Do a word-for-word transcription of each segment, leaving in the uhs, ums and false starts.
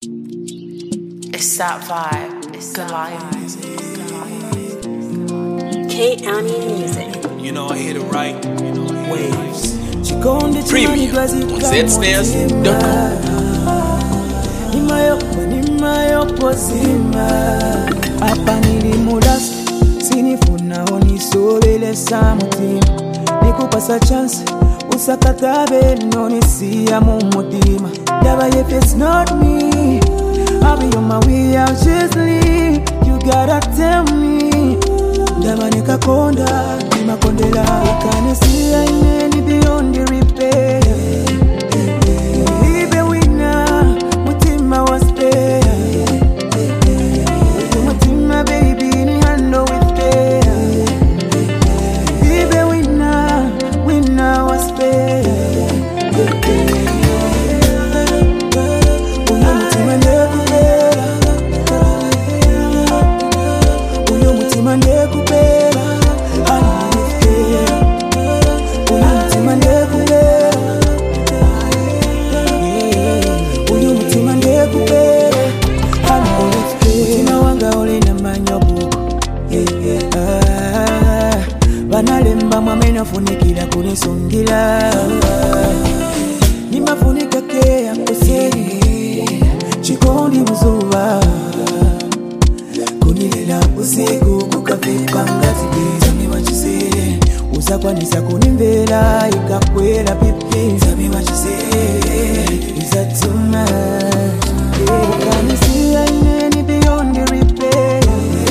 It's that vibe. It's Goliath music. K-Ami Music. You know I hit it right. Waves. Premium on Z Snares dot com. Hapa nilimudasi sinifuna onisobelesa mutima nikupasa chance usakatabe nonisia mu mutima never if it's not me I'll be on my way out just leave you gotta tell me never nikakonda nimakondela ukanisia ineni beyond the repair ibe wina mutima was spare mutima baby ni handle with care ibe wina wina was spare uyo mutima ndekubera uyo mutima ndekubera Banalemba mwamena funikira kunisungila nimafunika kea kusiri chikondi mzuva kunilela usiku kukafika ngazi Tell me what you say Usakwanisa kunimvela ikakwela pipi Tell me what you say Is that too much? Ukanisia ineni beyond the repair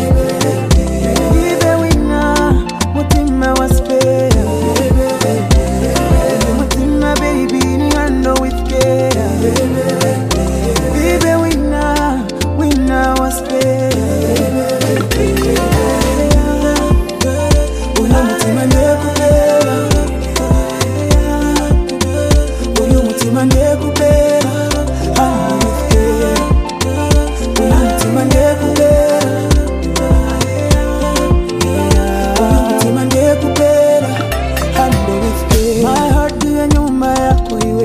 Ibe wina mutima wa spare Mutima baby ni handle with care Ibe wina, wina wa spare Uyo mutima ndekubera Uyo mutima ndekubera handle with care Uyo mutima ndekubera Uyo mutima ndekubera handle with care My heart diya nyuma yako iwe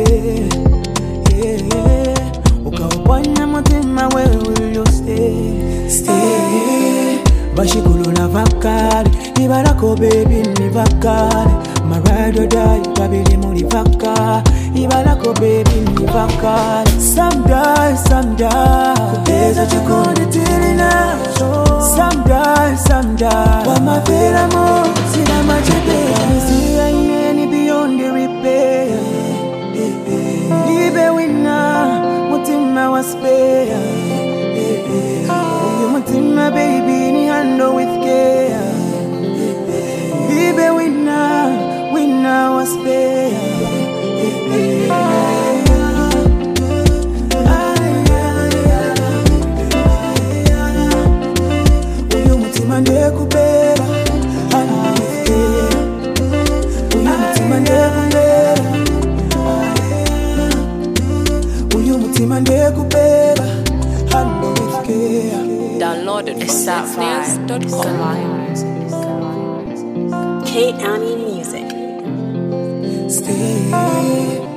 Ukawapanya mutima where will you stay Stay Bashikulula vakali Ibarako baby ni vakali My ride or die Babili muli vaka Ibarako baby ni vakali Some die, some die Kubeza chukuni tilina Some die, some die Wamafira mo Sina machete Nisiya ineni beyond the repair Ibe wina Mutima wa spare Uyo mutima baby ni handle with care Ibe wina, wina wa spare Uyo mutima ndekubera handle with care Uyo mutima ndekubera Uyo mutima ndekubera handle with care Download it on It's Z that Snares vibe. dot It's com. Goliath music. K-Ami Music. Stay